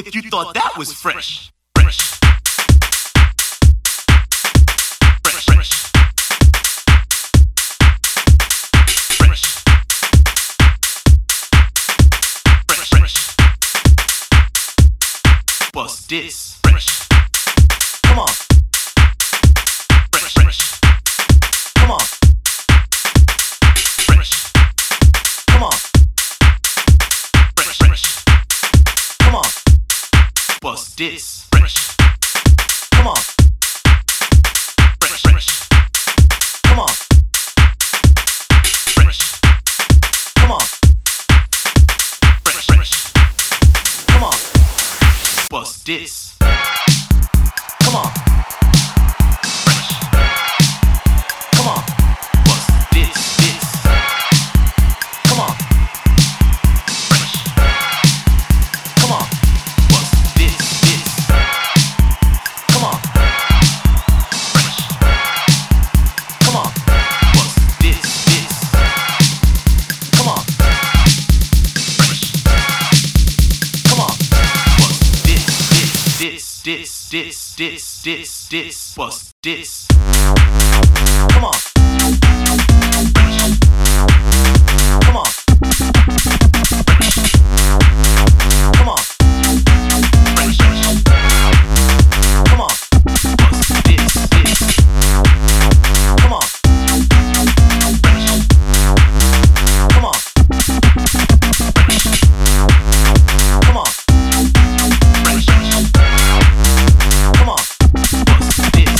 If you thought that was fresh, fresh, fresh, fresh, fresh, fresh, fresh, bust this, fresh, come on, fresh, fresh, come on, fresh, come on, fresh, fresh, come on, bust this, fresh, come on, fresh, fresh, come on, fresh, come on, fresh, fresh, come on, bust this, come on, fresh, come on, bust this, come on, fresh, come on, bust this, come on, fresh, come on, bust this, come on, fresh, come on, bust this, bust this, come on, fresh, come on, fresh, come on, fresh, come on, bust this, come on, fresh, come on, fresh, come on, fresh, come on, bust this,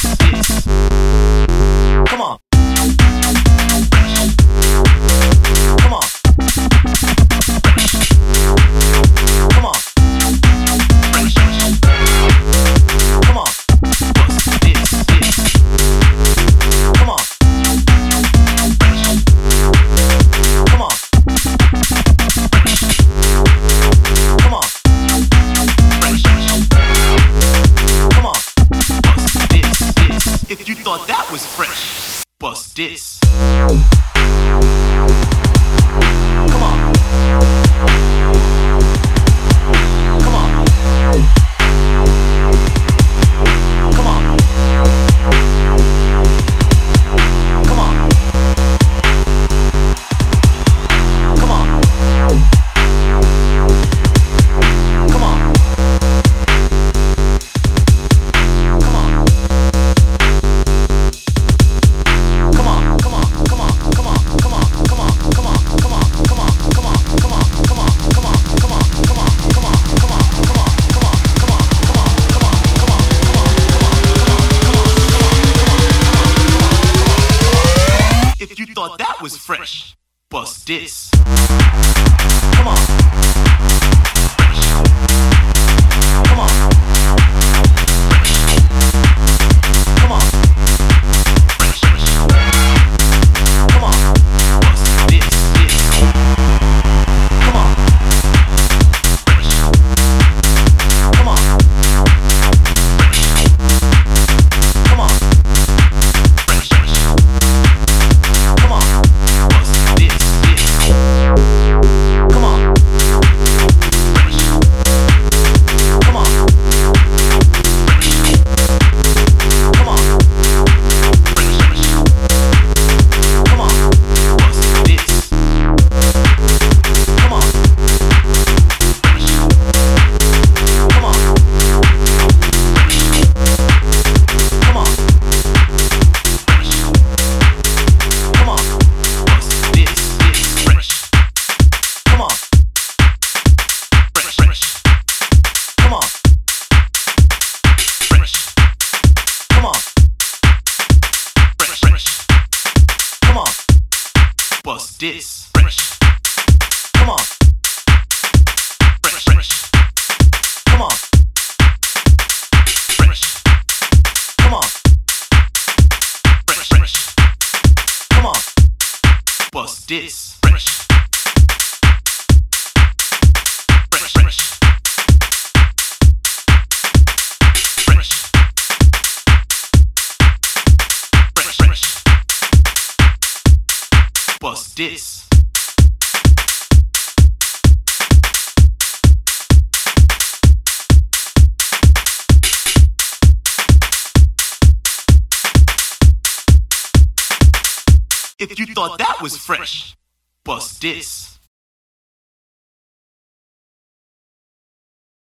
come on, fresh, come on, fresh, come on, fresh, come on, bust this, come on, fresh, come on, fresh, come on, fresh, come on, bust this. If you thought that was fresh, bust this. Come on. Come on. Come on. Come on. Come on. Come on. If you thought that was fresh, bust this. Come on. Fresh. Come on. Fresh. Come on. Fresh. Come on. Bust this. Come on. Fresh. Come on. Fresh. Come on. Fresh. Come on, bust this, come on, fresh, come on, fresh, come on, fresh, come on, bust this, come on, fresh, come on, fresh, come on, fresh, come on, bust this, fresh, come on, fresh, come on, fresh, come on, fresh, come on, bust this, fresh, come on, fresh, come on, fresh, come on, fresh, come on, bust this, fresh, fresh, fresh, bust this. If you thought that was fresh, bust this.